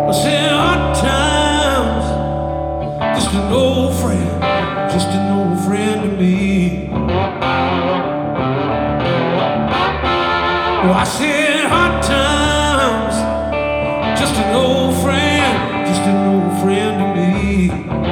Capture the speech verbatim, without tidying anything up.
I said hard times, just an old friend, just an old friend to me. Well, I said hard times, just an old friend, just an old friend to me.